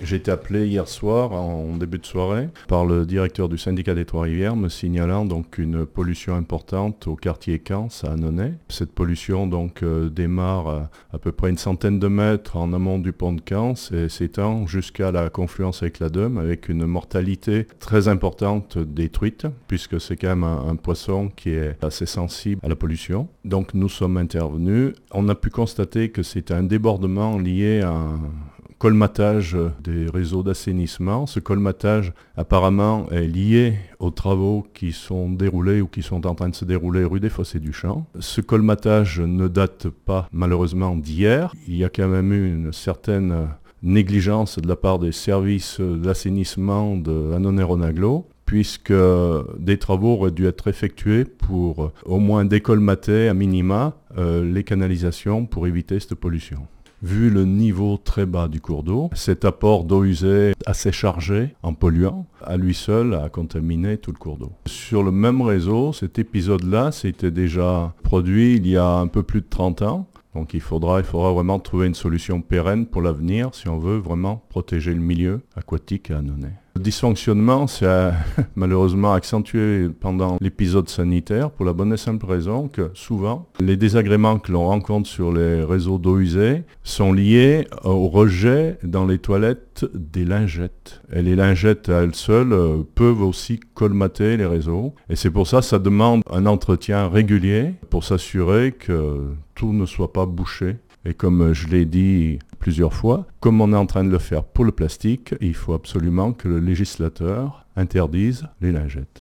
J'ai été appelé hier soir, en début de soirée, par le directeur du syndicat des Trois-Rivières me signalant donc une pollution importante au quartier Cans à Annonay. Cette pollution donc démarre à peu près une centaine de mètres en amont du pont de Cans et s'étend jusqu'à la confluence avec la Dôme avec une mortalité très importante des truites puisque c'est quand même un poisson qui est assez sensible à la pollution. Donc nous sommes intervenus. On a pu constater que c'était un débordement lié à un colmatage des réseaux d'assainissement. Ce colmatage apparemment est lié aux travaux qui sont déroulés ou qui sont en train de se dérouler rue des Fossés-du-Champ. Ce colmatage ne date pas malheureusement d'hier. Il y a quand même eu une certaine négligence de la part des services d'assainissement de Annonay-Ronaglo, puisque des travaux auraient dû être effectués pour au moins décolmater à minima les canalisations pour éviter cette pollution. Vu le niveau très bas du cours d'eau, cet apport d'eau usée assez chargé en polluants, à lui seul a contaminé tout le cours d'eau. Sur le même réseau, cet épisode-là s'était déjà produit il y a un peu plus de 30 ans. Donc il faudra vraiment trouver une solution pérenne pour l'avenir si on veut vraiment protéger le milieu aquatique à Annonay. Le dysfonctionnement s'est malheureusement accentué pendant l'épisode sanitaire pour la bonne et simple raison que souvent les désagréments que l'on rencontre sur les réseaux d'eau usée sont liés au rejet dans les toilettes des lingettes. Et les lingettes à elles seules peuvent aussi colmater les réseaux. Et c'est pour ça que ça demande un entretien régulier pour s'assurer que tout ne soit pas bouché. Et comme je l'ai dit plusieurs fois, comme on est en train de le faire pour le plastique, il faut absolument que le législateur interdise les lingettes.